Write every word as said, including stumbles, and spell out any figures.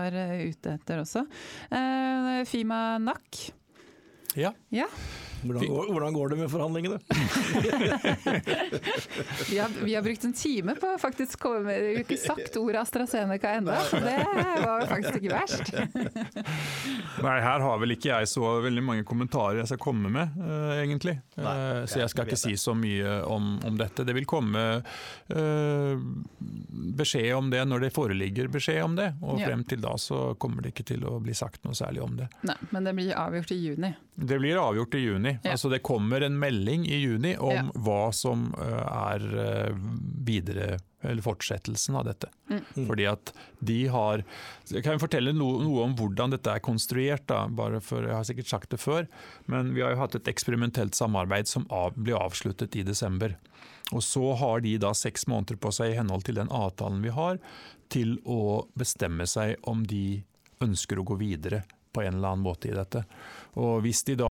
var ute etter også. Eh, Fima Nak. Ja. Ja. Hvordan går, hvordan går det med forhandlingene? vi, har, vi har brukt en time på faktisk komme, vi har ikke sagt ordet AstraZeneca enda, så det var faktisk ikke verst. Nei, her har vel ikke jeg så veldig mange kommentarer jeg skal komme med, uh, egentlig. Uh, Nei, så jeg skal ikke si så mye om, om dette. Det vil komme uh, beskjed om det når det foreligger beskjed om det, og frem til da så kommer det ikke til å bli sagt noe særlig om det. Nei, men det blir avgjort i juni. Det blir avgjort i juni. Ja. Altså det kommer en melding i juni om ja. hva som er videre, eller fortsettelsen av dette. Mm. Fordi at de har, jeg kan fortelle noe, noe om hvordan dette er konstruert da, bare for jeg har sikkert sagt det før, men vi har jo hatt et eksperimentelt samarbeid som av, ble avsluttet i desember. Og så har de da seks måneder på seg i henhold til den avtalen vi har, til å bestemme seg om de ønsker å gå videre på en eller annen måte i dette. Og hvis de da